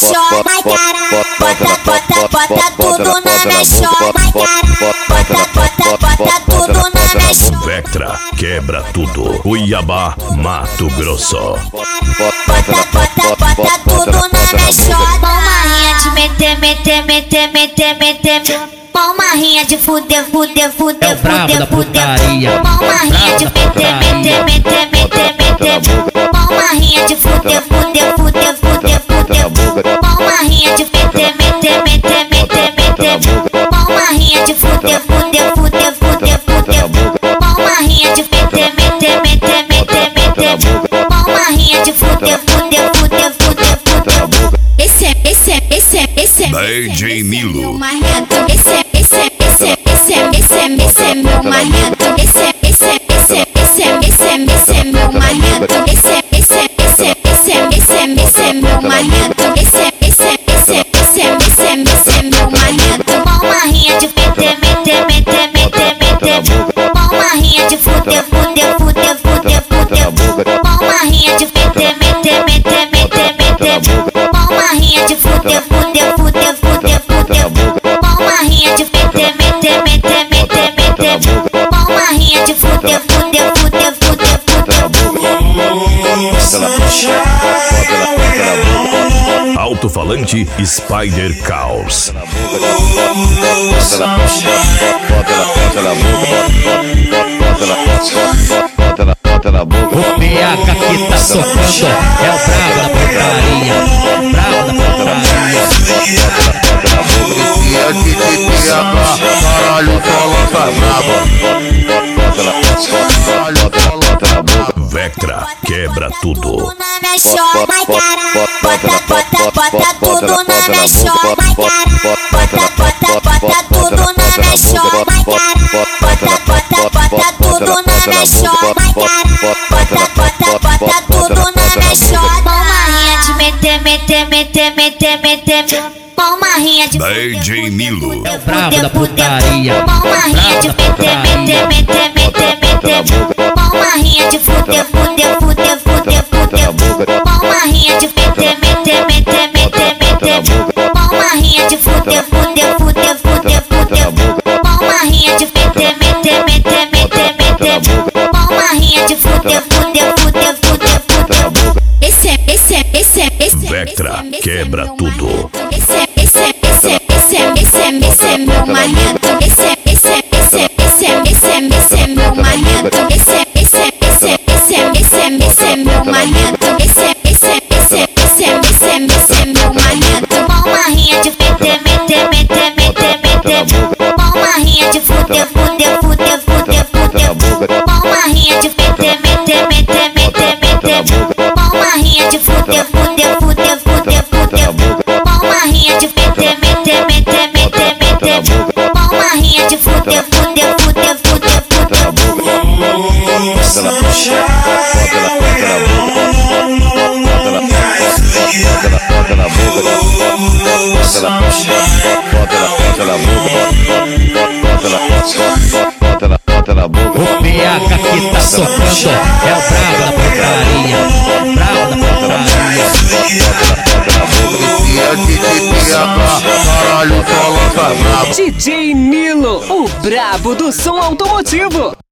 chota, vai cara, bota tudo na minha chota, vai cara, bota tudo na minha chota. Vectra quebra tudo. Cuiabá, Mato Grosso. Bota tudo na minha chota. Palmarrinha de meter. Palmarrinha de fuder. É o brabo da putaria. Palmarrinha de meter. Palmarrinha de fuder. Palmarrinha de meter. Palmarrinha de fuder. Palmarrinha de meter. Palmarrinha de fuder. Esse é DJ Nilo. Esse é meu marrento. Esse é meu marrento. Esse é meu marrento. Esse é meu marrento. Palmarrinha de meter. Palmarrinha de fuder. Palmarrinha de meter. Palmarrinha de fuder. Palmarrinha de meter. Palmarrinha de fuder. Alto-falante Spider Caos. O PH que tá socando é o brabo da putaria. Brabo da putaria. Caralho, só lança braba. Vectra quebra tudo. Na minha chota, vai cara, bota tudo na minha chota, vai cara, bota tudo na minha chota, vai cara, bota tudo na minha chota, vai cara, bota tudo na minha chota. Palmarrinha de meter. Palmarrinha de DJ Nilo. É o brabo da putaria. Palmarrinha de meter. Palmarrinha de fuder. Palmarrinha de meter. Palmarrinha de fuder. Palmarrinha de meter. Palmarrinha de fuder. Esse Vectra quebra tudo. Esse é meu marrento. Esse é meu marrento. Esse é meu marrento. Esse é meu marrento. Palmarrinha de meter. Palmarrinha de fuder. Palmarrinha de meter. Palmarrinha de fuder. Palmarrinha de Palmarrinha de fuder. O PH que tá socando é o brabo da putaria. Brabo da putaria. Caralho, só lança braba. DJ Nilo, o brabo do som automotivo.